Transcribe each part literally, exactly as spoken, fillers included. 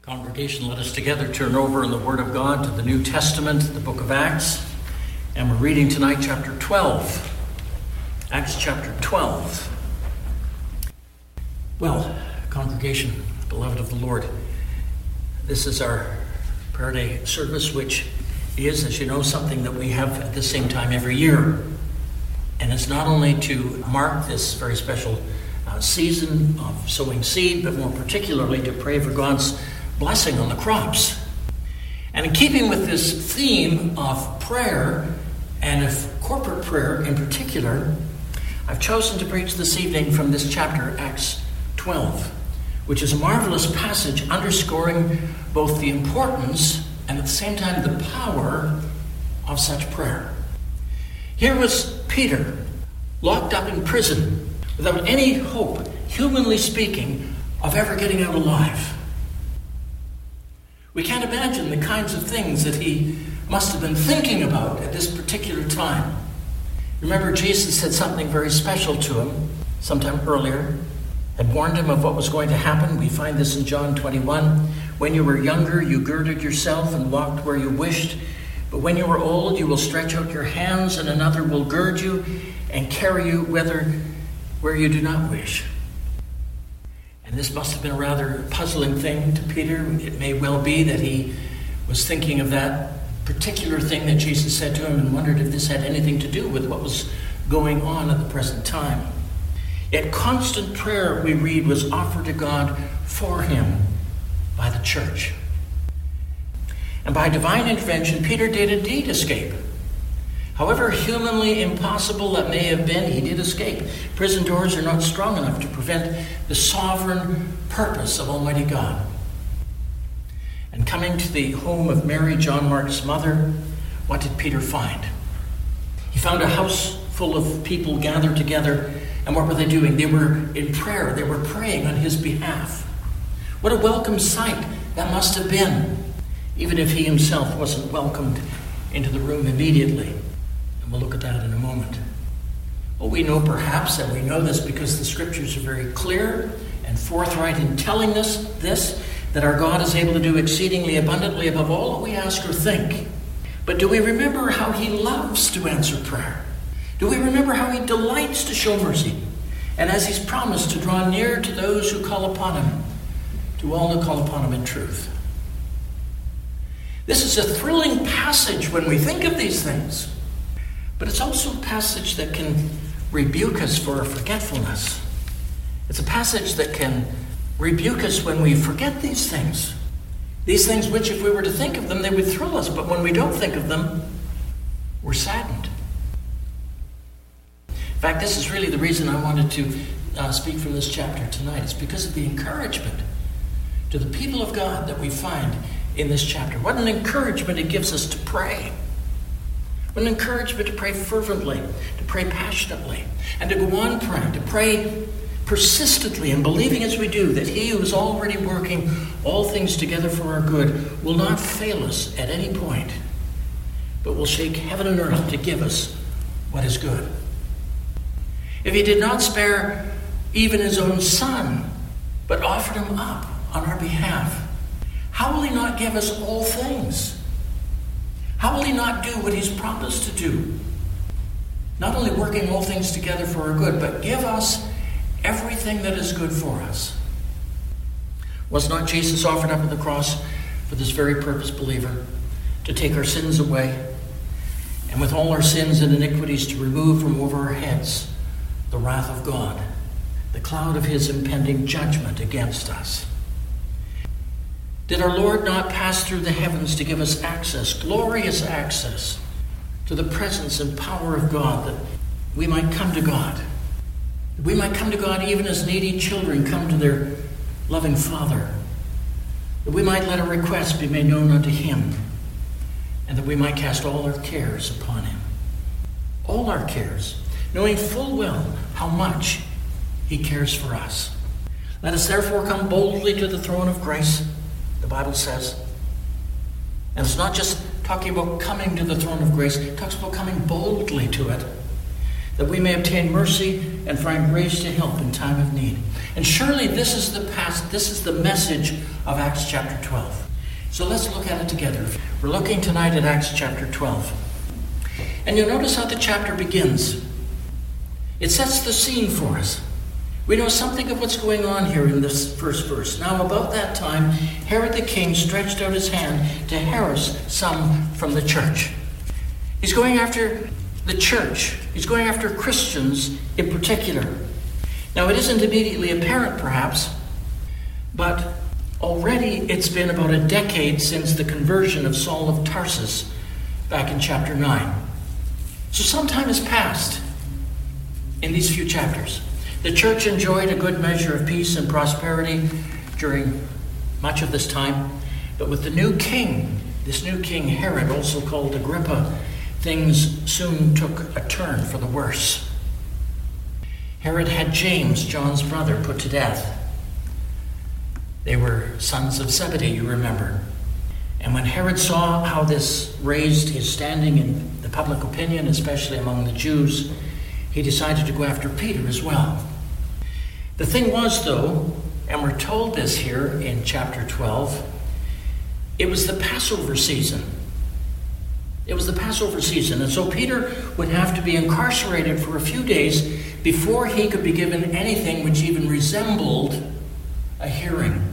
Congregation, let us together turn over in the Word of God to the New Testament, the book of Acts. And we're reading tonight chapter twelve. Acts chapter twelve. Well, congregation, beloved of the Lord, this is our prayer day service, which is, as you know, something that we have at the same time every year. And it's not only to mark this very special uh, season of sowing seed, but more particularly to pray for God's blessing on the crops. And in keeping with this theme of prayer, and of corporate prayer in particular, I've chosen to preach this evening from this chapter, Acts twelve, which is a marvelous passage underscoring both the importance and at the same time the power of such prayer. Here was Peter, locked up in prison, without any hope, humanly speaking, of ever getting out alive. We can't imagine the kinds of things that he must have been thinking about at this particular time. Remember, Jesus said something very special to him sometime earlier, had warned him of what was going to happen. We find this in John twenty-one. When you were younger, you girded yourself and walked where you wished. But when you were old, you will stretch out your hands, and another will gird you and carry you whither, where you do not wish. And this must have been a rather puzzling thing to Peter. It may well be that he was thinking of that particular thing that Jesus said to him and wondered if this had anything to do with what was going on at the present time. Yet constant prayer, we read, was offered to God for him by the church. And by divine intervention, Peter did indeed escape. However humanly impossible that may have been, he did escape. Prison doors are not strong enough to prevent the sovereign purpose of Almighty God. And coming to the home of Mary, John Mark's mother, what did Peter find? He found a house full of people gathered together, and what were they doing? They were in prayer. They were praying on his behalf. What a welcome sight that must have been, even if he himself wasn't welcomed into the room immediately. And we'll look at that in a moment. Well, we know perhaps, and we know this because the scriptures are very clear and forthright in telling us this, that our God is able to do exceedingly abundantly above all that we ask or think. But do we remember how he loves to answer prayer? Do we remember how he delights to show mercy? And as he's promised to draw near to those who call upon him, to all who call upon him in truth. This is a thrilling passage when we think of these things. But it's also a passage that can rebuke us for our forgetfulness. It's a passage that can rebuke us when we forget these things. These things which, if we were to think of them, they would thrill us. But when we don't think of them, we're saddened. In fact, this is really the reason I wanted to uh, speak from this chapter tonight. It's because of the encouragement to the people of God that we find in this chapter. What an encouragement it gives us to pray. What an encouragement to pray fervently, to pray passionately, and to go on praying, to pray persistently and believing as we do that he who is already working all things together for our good will not fail us at any point, but will shake heaven and earth to give us what is good. If he did not spare even his own son, but offered him up on our behalf, how will he not give us all things? How will he not do what he's promised to do? Not only working all things together for our good, but give us everything that is good for us. Was not Jesus offered up on the cross for this very purpose, believer? To take our sins away, and with all our sins and iniquities to remove from over our heads the wrath of God, the cloud of his impending judgment against us. Did our Lord not pass through the heavens to give us access, glorious access, to the presence and power of God, that we might come to God? That we might come to God even as needy children come to their loving Father. That we might let our requests be made known unto him, and that we might cast all our cares upon him. All our cares, knowing full well how much he cares for us. Let us therefore come boldly to the throne of grace, the Bible says. And it's not just talking about coming to the throne of grace, it talks about coming boldly to it. that we may obtain mercy and find grace to help in time of need. And surely this is the past, this is the message of Acts chapter twelve. So let's look at it together. We're looking tonight at Acts chapter twelve. And you'll notice how the chapter begins. It sets the scene for us. We know something of what's going on here in this first verse. Now, about that time, Herod the king stretched out his hand to harass some from the church. He's going after the church. He's going after Christians in particular. Now, it isn't immediately apparent, perhaps, but already it's been about a decade since the conversion of Saul of Tarsus back in chapter nine. So some time has passed in these few chapters. The church enjoyed a good measure of peace and prosperity during much of this time. But with the new king, this new king Herod, also called Agrippa, things soon took a turn for the worse. Herod had James, John's brother, put to death. They were sons of Zebedee, you remember. And when Herod saw how this raised his standing in the public opinion, especially among the Jews, he decided to go after Peter as well. The thing was, though, and we're told this here in chapter twelve, it was the Passover season. It was the Passover season, and so Peter would have to be incarcerated for a few days before he could be given anything which even resembled a hearing.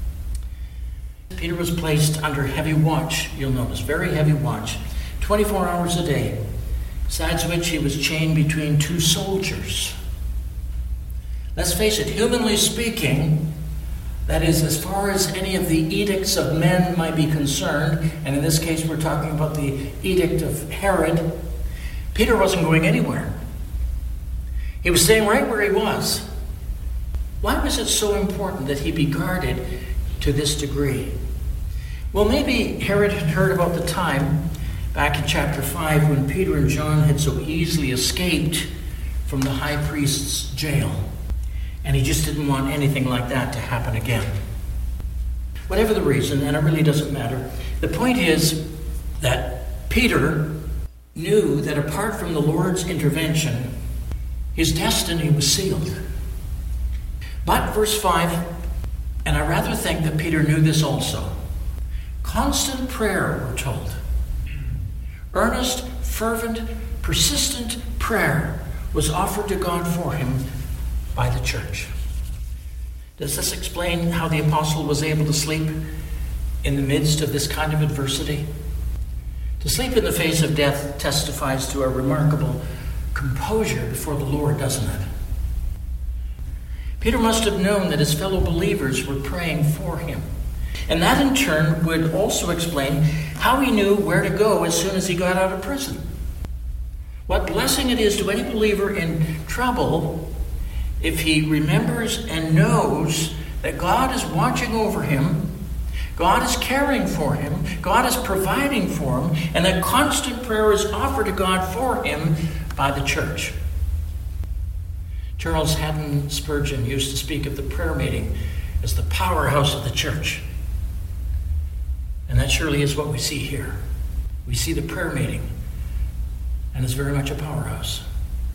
Peter was placed under heavy watch, you'll notice, very heavy watch, twenty-four hours a day, besides which he was chained between two soldiers. Let's face it, humanly speaking, that is, as far as any of the edicts of men might be concerned, and in this case we're talking about the edict of Herod, Peter wasn't going anywhere. He was staying right where he was. Why was it so important that he be guarded to this degree? Well, maybe Herod had heard about the time back in chapter five when Peter and John had so easily escaped from the high priest's jail. And he just didn't want anything like that to happen again. Whatever the reason, and it really doesn't matter, the point is that Peter knew that apart from the Lord's intervention, his destiny was sealed. But verse five, and I rather think that Peter knew this also. Constant prayer, we're told. Earnest, fervent, persistent prayer was offered to God for him by the church. Does this explain how the apostle was able to sleep in the midst of this kind of adversity? To sleep in the face of death testifies to a remarkable composure before the Lord, doesn't it? Peter must have known that his fellow believers were praying for him. And that in turn would also explain how he knew where to go as soon as he got out of prison. What blessing it is to any believer in trouble if he remembers and knows that God is watching over him, God is caring for him, God is providing for him, and that constant prayer is offered to God for him by the church. Charles Haddon Spurgeon used to speak of the prayer meeting as the powerhouse of the church. And that surely is what we see here. We see the prayer meeting, and it's very much a powerhouse.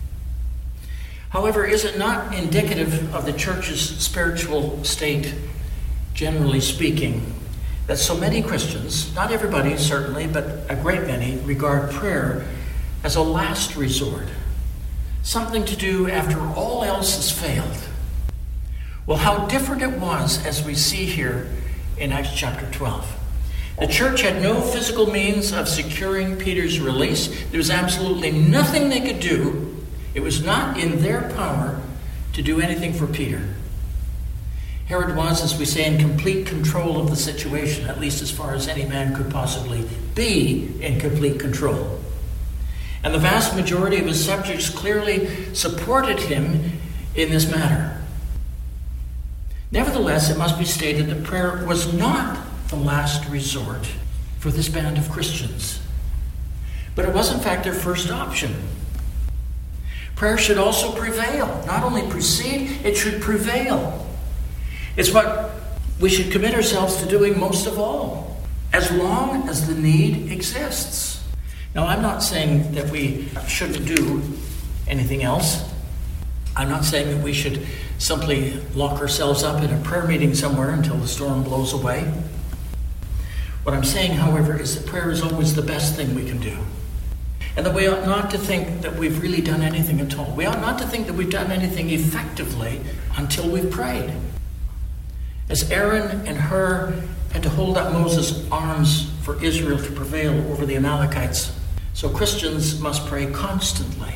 However, is it not indicative of the church's spiritual state, generally speaking, that so many Christians, not everybody certainly, but a great many, regard prayer as a last resort, something to do after all else has failed? Well, how different it was as we see here in Acts chapter twelve. The church had no physical means of securing Peter's release. There was absolutely nothing they could do. It was not in their power to do anything for Peter. Herod was, as we say, in complete control of the situation, at least as far as any man could possibly be in complete control. And the vast majority of his subjects clearly supported him in this matter. Nevertheless, it must be stated that prayer was not the last resort for this band of Christians. But it was, in fact, their first option. Prayer should also prevail. Not only precede, it should prevail. It's what we should commit ourselves to doing most of all, as long as the need exists. Now, I'm not saying that we shouldn't do anything else. I'm not saying that we should simply lock ourselves up in a prayer meeting somewhere until the storm blows away. What I'm saying, however, is that prayer is always the best thing we can do. And that we ought not to think that we've really done anything at all. We ought not to think that we've done anything effectively until we've prayed. As Aaron and Hur had to hold up Moses' arms for Israel to prevail over the Amalekites, so Christians must pray constantly.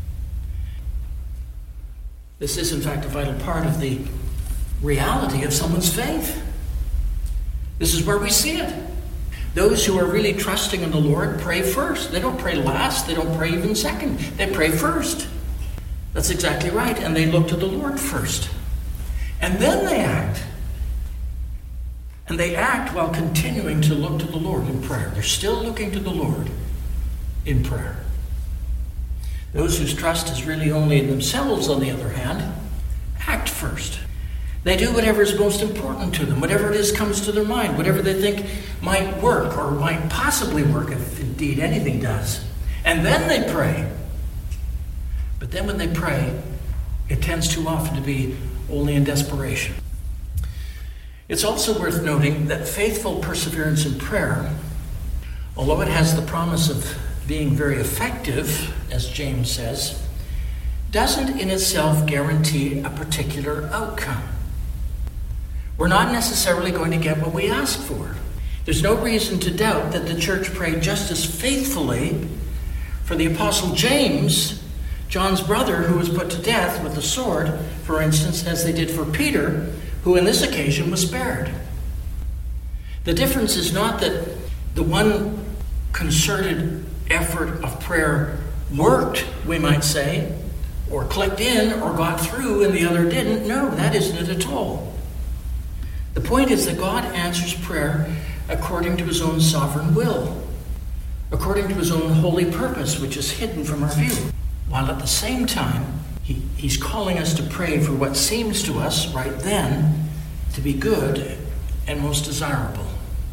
This is, in fact, a vital part of the reality of someone's faith. This is where we see it. Those who are really trusting in the Lord pray first. They don't pray last. They don't pray even second. They pray first. That's exactly right. And they look to the Lord first. And then they act. And they act while continuing to look to the Lord in prayer. They're still looking to the Lord in prayer. Those whose trust is really only in themselves, on the other hand, act first. They do whatever is most important to them, whatever it is comes to their mind, whatever they think might work or might possibly work, if indeed anything does. And then they pray. But then when they pray, it tends too often to be only in desperation. It's also worth noting that faithful perseverance in prayer, although it has the promise of being very effective, as James says, doesn't in itself guarantee a particular outcome. We're not necessarily going to get what we ask for. There's no reason to doubt that the church prayed just as faithfully for the Apostle James, John's brother, who was put to death with the sword, for instance, as they did for Peter, who in this occasion was spared. The difference is not that the one concerted effort of prayer worked, we might say, or clicked in or got through and the other didn't. No, that isn't it at all. The point is that God answers prayer according to his own sovereign will, according to his own holy purpose, which is hidden from our view, while at the same time he, he's calling us to pray for what seems to us right then to be good and most desirable.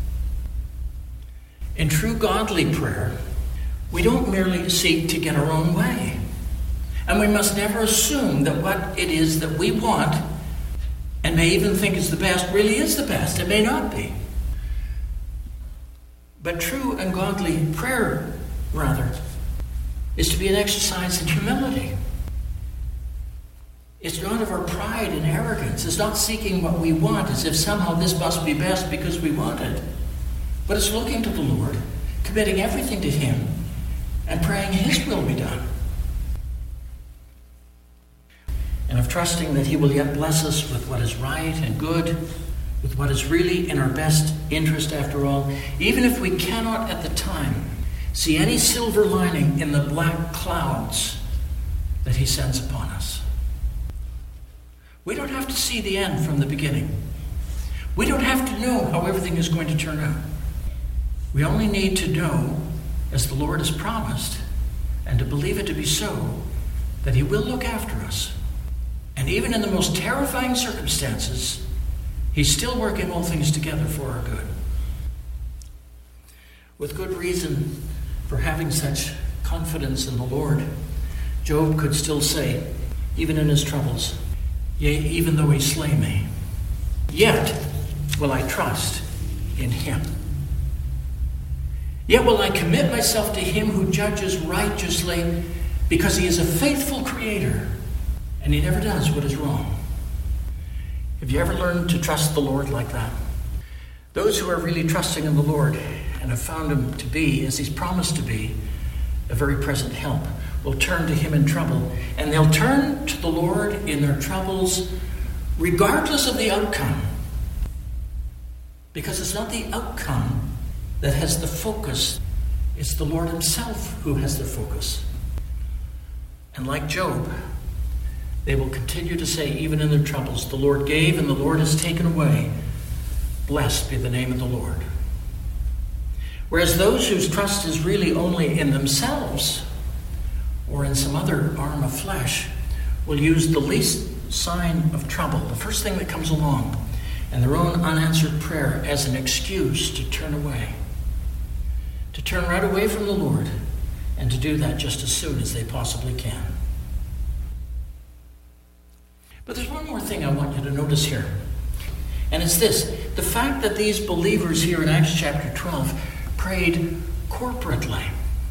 In true godly prayer, we don't merely seek to get our own way. And we must never assume that what it is that we want and may even think is the best really is the best. It may not be. But true and godly prayer, rather, is to be an exercise in humility. It's not of our pride and arrogance. It's not seeking what we want as if somehow this must be best because we want it. But it's looking to the Lord, committing everything to him, and praying his will be done. And of trusting that he will yet bless us with what is right and good, with what is really in our best interest after all, even if we cannot at the time see any silver lining in the black clouds that he sends upon us. We don't have to see the end from the beginning. We don't have to know how everything is going to turn out. We only need to know, as the Lord has promised, and to believe it to be so, that he will look after us. And even in the most terrifying circumstances, he's still working all things together for our good. With good reason for having such confidence in the Lord, Job could still say, even in his troubles, yea, even though he slay me, yet will I trust in him. Yet will I commit myself to him who judges righteously, because he is a faithful creator, and he never does what is wrong. Have you ever learned to trust the Lord like that? Those who are really trusting in the Lord and have found him to be, as he's promised to be, a very present help, will turn to him in trouble, and they'll turn to the Lord in their troubles regardless of the outcome. Because it's not the outcome that has the focus, it's the Lord himself who has the focus. And like Job, they will continue to say, even in their troubles, the Lord gave and the Lord has taken away. Blessed be the name of the Lord. Whereas those whose trust is really only in themselves or in some other arm of flesh will use the least sign of trouble, the first thing that comes along, and their own unanswered prayer as an excuse to turn away. To turn right away from the Lord, and to do that just as soon as they possibly can. But there's one more thing I want you to notice here. And it's this. The fact that these believers here in Acts chapter twelve prayed corporately.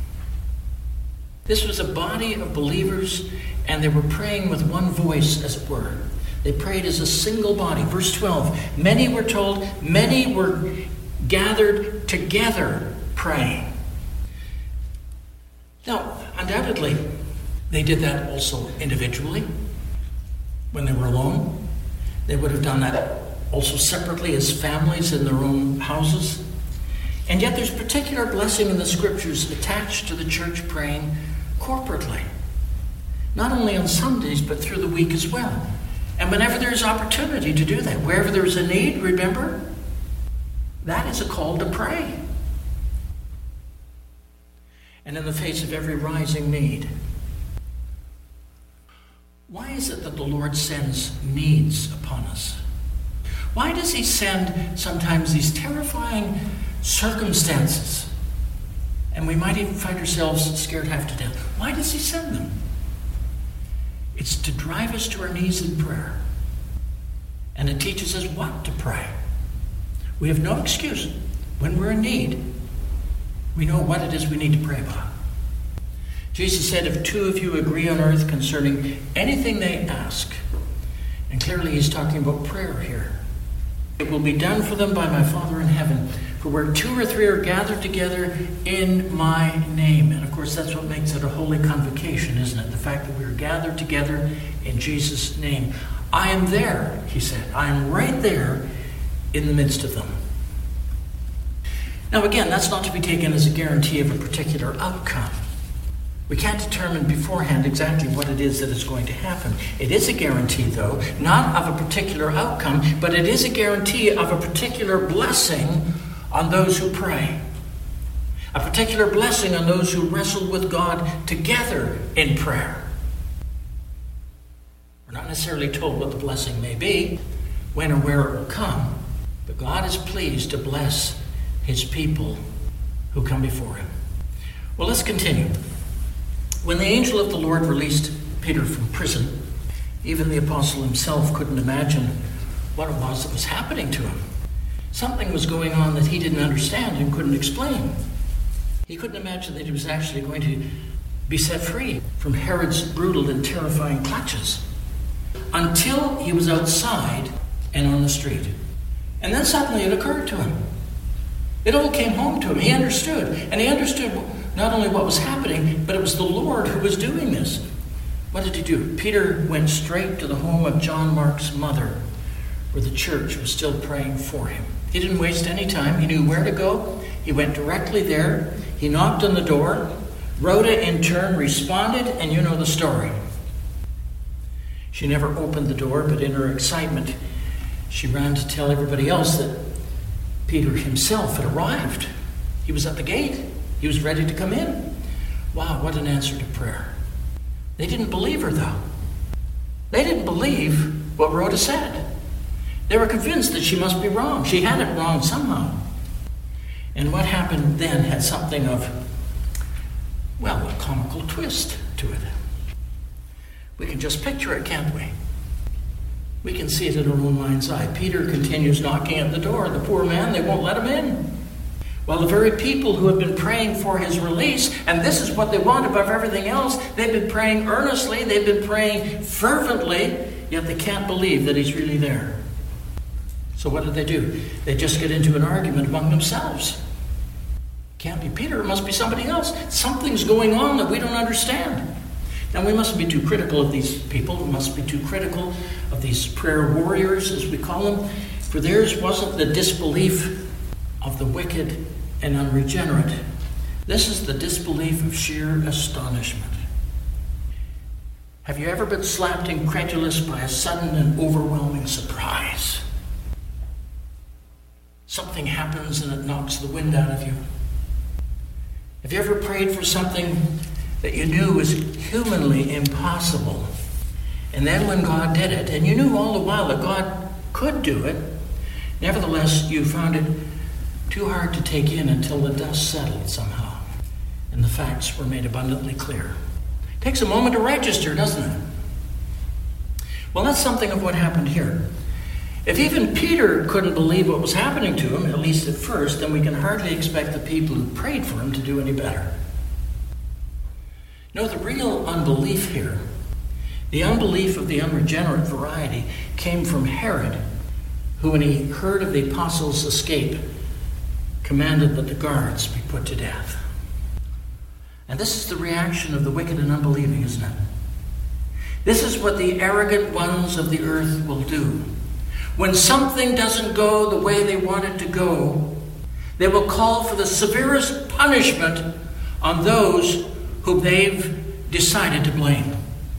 This was a body of believers, and they were praying with one voice, as it were. They prayed as a single body. Verse twelve, many were told, many were gathered together praying. Now, undoubtedly, they did that also individually. When they were alone, they would have done that also separately as families in their own houses. And yet there's particular blessing in the scriptures attached to the church praying corporately. Not only on Sundays, but through the week as well. And whenever there's opportunity to do that, wherever there's a need, remember, that is a call to pray. And in the face of every rising need, why is it that the Lord sends needs upon us? Why does he send sometimes these terrifying circumstances? And we might even find ourselves scared half to death. Why does he send them? It's to drive us to our knees in prayer. And it teaches us what to pray. We have no excuse. When we're in need, we know what it is we need to pray about. Jesus said, if two of you agree on earth concerning anything they ask, and clearly he's talking about prayer here, it will be done for them by my Father in heaven. For where two or three are gathered together in my name. And of course, that's what makes it a holy convocation, isn't it? The fact that we are gathered together in Jesus' name. I am there, he said. I am right there in the midst of them. Now again, that's not to be taken as a guarantee of a particular outcome. We can't determine beforehand exactly what it is that is going to happen. It is a guarantee, though, not of a particular outcome, but it is a guarantee of a particular blessing on those who pray. A particular blessing on those who wrestle with God together in prayer. We're not necessarily told what the blessing may be, when or where it will come, but God is pleased to bless his people who come before him. Well, let's continue. When the angel of the Lord released Peter from prison, even the apostle himself couldn't imagine what it was that was happening to him. Something was going on that he didn't understand and couldn't explain. He couldn't imagine that he was actually going to be set free from Herod's brutal and terrifying clutches until he was outside and on the street. And then suddenly it occurred to him. It all came home to him. He understood. And he understood not only what was happening, but it was the Lord who was doing this. What did he do? Peter went straight to the home of John Mark's mother, where the church was still praying for him. He didn't waste any time. He knew where to go. He went directly there. He knocked on the door. Rhoda, in turn, responded, and you know the story. She never opened the door, but in her excitement, she ran to tell everybody else that Peter himself had arrived. He was at the gate. He was ready to come in. Wow, what an answer to prayer. They didn't believe her, though. They didn't believe what Rhoda said. They were convinced that she must be wrong. She had it wrong somehow. And what happened then had something of, well, a comical twist to it. We can just picture it, can't we? We can see it in our own mind's eye. Peter continues knocking at the door. The poor man, they won't let him in. While the very people who have been praying for his release, and this is what they want above everything else, they've been praying earnestly, they've been praying fervently, yet they can't believe that he's really there. So what do they do? They just get into an argument among themselves. Can't be Peter, it must be somebody else. Something's going on that we don't understand. Now, we mustn't be too critical of these people. We mustn't be too critical of these prayer warriors, as we call them, for theirs wasn't the disbelief of the wicked and unregenerate. This is the disbelief of sheer astonishment. Have you ever been slapped incredulous by a sudden and overwhelming surprise? Something happens and it knocks the wind out of you. Have you ever prayed for something that you knew was humanly impossible? And then when God did it, and you knew all the while that God could do it, nevertheless you found it too hard to take in until the dust settled somehow and the facts were made abundantly clear. It takes a moment to register, doesn't it? Well, that's something of what happened here. If even Peter couldn't believe what was happening to him, at least at first, then we can hardly expect the people who prayed for him to do any better. No, the real unbelief here, the unbelief of the unregenerate variety, came from Herod, who, when he heard of the apostles' escape, commanded that the guards be put to death. And this is the reaction of the wicked and unbelieving, isn't it? This is what the arrogant ones of the earth will do. When something doesn't go the way they want it to go, they will call for the severest punishment on those whom they've decided to blame.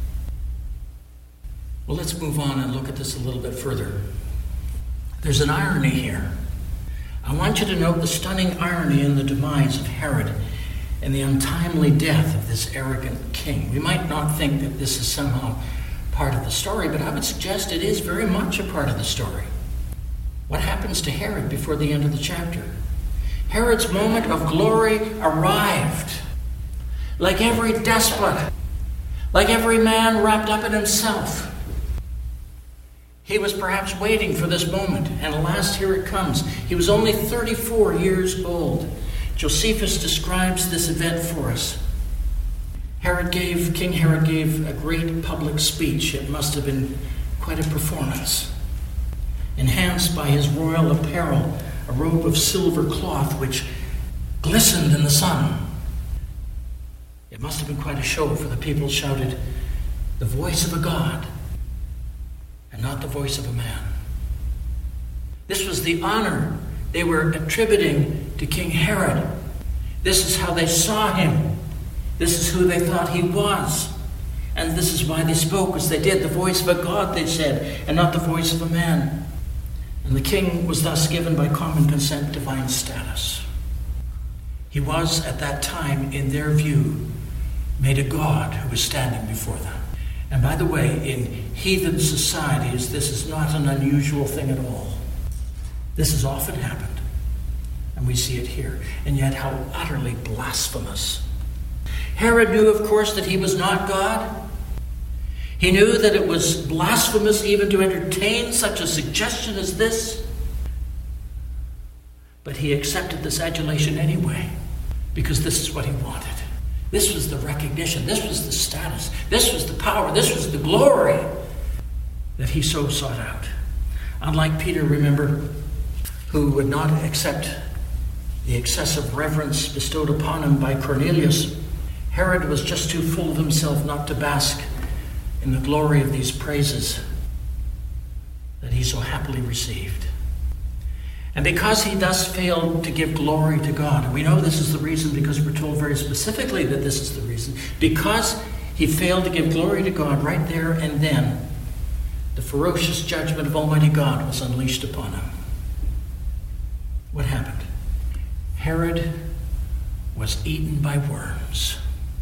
Well, let's move on and look at this a little bit further. There's an irony here. I want you to note the stunning irony in the demise of Herod and the untimely death of this arrogant king. We might not think that this is somehow part of the story, but I would suggest it is very much a part of the story. What happens to Herod before the end of the chapter? Herod's moment of glory arrived. Like every despot, like every man wrapped up in himself, he was perhaps waiting for this moment, and alas, here it comes. He was only thirty-four years old. Josephus describes this event for us. Herod gave, King Herod gave a great public speech. It must have been quite a performance. Enhanced by his royal apparel, a robe of silver cloth which glistened in the sun. It must have been quite a show, for the people shouted, "The voice of a god, and not the voice of a man." This was the honor they were attributing to King Herod. This is how they saw him. This is who they thought he was. And this is why they spoke as they did. The voice of a god, they said, and not the voice of a man. And the king was thus given by common consent divine status. He was, at that time, in their view, made a god who was standing before them. And by the way, in heathen societies, this is not an unusual thing at all. This has often happened, and we see it here. And yet how utterly blasphemous. Herod knew, of course, that he was not God. He knew that it was blasphemous even to entertain such a suggestion as this. But he accepted this adulation anyway, because this is what he wanted. This was the recognition. This was the status. This was the power. This was the glory that he so sought out. Unlike Peter, remember, who would not accept the excessive reverence bestowed upon him by Cornelius, Herod was just too full of himself not to bask in the glory of these praises that he so happily received. And because he thus failed to give glory to God, and we know this is the reason because we're told very specifically that this is the reason, because he failed to give glory to God right there and then, the ferocious judgment of Almighty God was unleashed upon him. What happened? Herod was eaten by worms.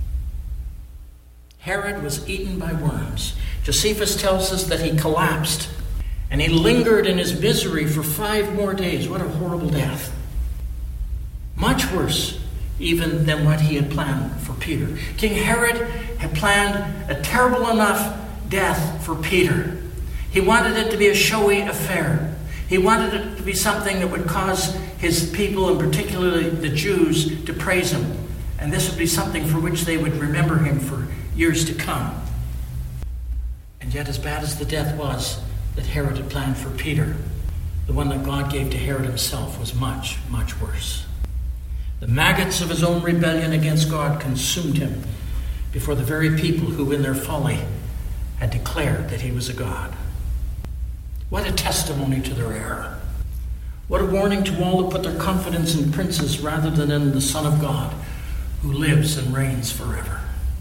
Herod was eaten by worms. Josephus tells us that he collapsed and he lingered in his misery for five more days. What a horrible death. Much worse even than what he had planned for Peter. King Herod had planned a terrible enough death for Peter. He wanted it to be a showy affair. He wanted it to be something that would cause his people, and particularly the Jews, to praise him. And this would be something for which they would remember him for years to come. And yet, as bad as the death was that Herod had planned for Peter, the one that God gave to Herod himself was much, much worse. The maggots of his own rebellion against God consumed him before the very people who in their folly had declared that he was a god. What a testimony to their error. What a warning to all who put their confidence in princes rather than in the Son of God, who lives and reigns forever.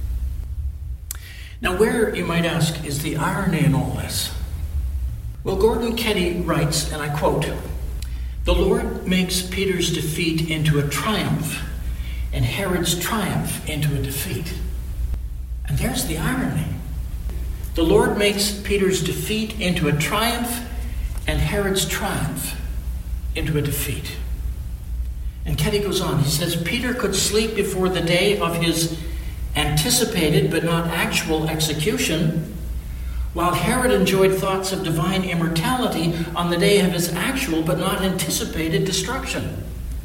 Now, where, you might ask, is the irony in all this? Well, Gordon Ketty writes, and I quote, "The Lord makes Peter's defeat into a triumph and Herod's triumph into a defeat." And there's the irony. The Lord makes Peter's defeat into a triumph and Herod's triumph into a defeat. And Ketty goes on. He says, Peter could sleep before the day of his anticipated but not actual execution, While Herod enjoyed thoughts of divine immortality on the day of his actual but not anticipated destruction.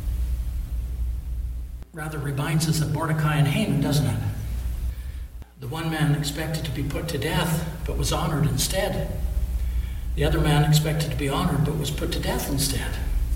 Rather reminds us of Mordecai and Haman, doesn't it? The one man expected to be put to death but was honored instead. The other man expected to be honored but was put to death instead.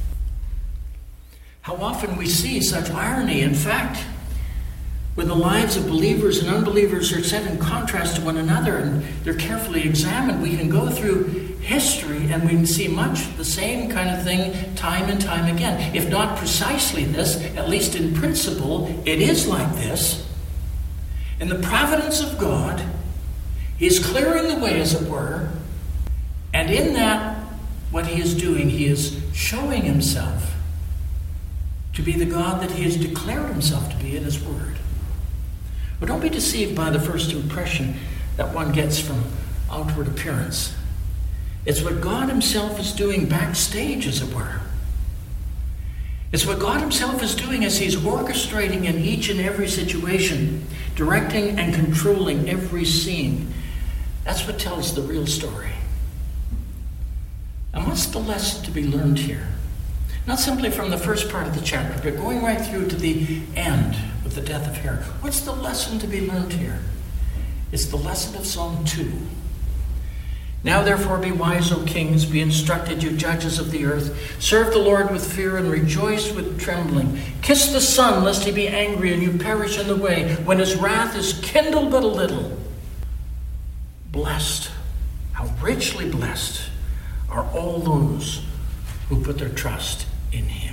How often we see such irony. In fact, when the lives of believers and unbelievers are set in contrast to one another and they're carefully examined, we can go through history and we can see much the same kind of thing time and time again. If not precisely this, at least in principle, it is like this. In the providence of God, He is clearing the way, as it were, and in that, what He is doing, He is showing Himself to be the God that He has declared Himself to be in His Word. But don't be deceived by the first impression that one gets from outward appearance. It's what God Himself is doing backstage, as it were. It's what God Himself is doing as He's orchestrating in each and every situation, directing and controlling every scene. That's what tells the real story. And what's the lesson to be learned here? Not simply from the first part of the chapter, but going right through to the end with the death of Herod. What's the lesson to be learned here? It's the lesson of Psalm two. Now therefore be wise, O kings, be instructed, you judges of the earth. Serve the Lord with fear and rejoice with trembling. Kiss the Son, lest He be angry and you perish in the way, when His wrath is kindled but a little. Blessed, how richly blessed are all those who put their trust in Him.